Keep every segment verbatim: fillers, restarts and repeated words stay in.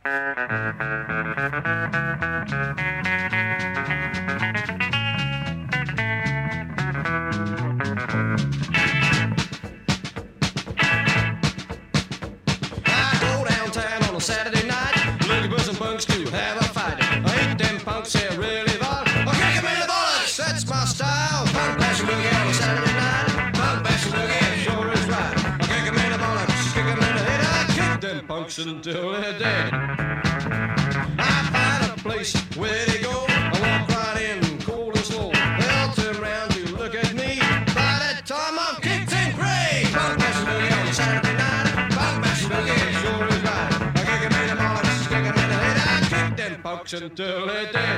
go downtown on a Saturday night, looking for some punks to have a fight. I hate them punks, they're really vile. I'll kick 'em in the bullets, that's my style. Punk bash and boogie on a Saturday night. Punk bash and boogie sure is right. I'll kick 'em in the bullets, kick 'em in the head. I kick them punks until they're dead. I find a place where they go. I walk right in, cold and slow. They'll turn around to look at me. By that time I'm kicked and gray. Punk bash and boogie on a Saturday night. Punk bash and boogie sure is right. I kick 'em in the bullets, kick 'em in the head. I kick them punks until they're dead.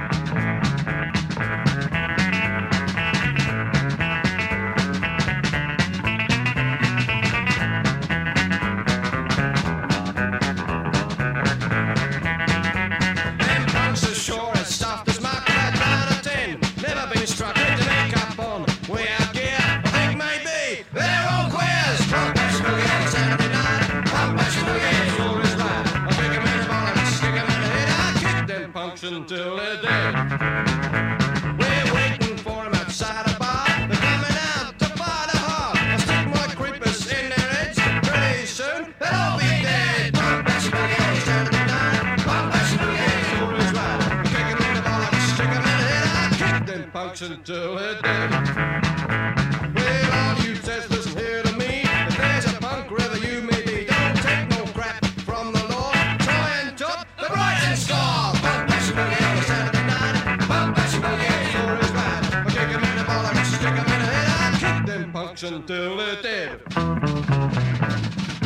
Them punks are sure as soft as my cat, nine or ten. Never been struck with the makeup on, way out gear. I think maybe they're all queers. Punk bash and boogie on a Saturday night. Punk bash and boogie sure is right. I kick 'em in the bullets, kick 'em in the head. I kick them punks until they're dead. We're waiting for 'em outside a bar. They're coming out to buy the heart. I stick my creepers in their heads. Pretty soon they'll all be dead. Punk bash and boogie on a Saturday night. Punk bash and boogie sure is right. I kick 'em in the bullets, stick 'em in the head. I kick them punks until they're dead. Well, all you Teslas, hear to me. If there's a punk, wherever you may be, don't take no crap from the law. Try and top the Brighton score. Punk bash and boogie on a Saturday night. Punk bash and boogie sure is right. I kick 'em in the bollocks, stick 'em in the head. I kick them punks until they're dead.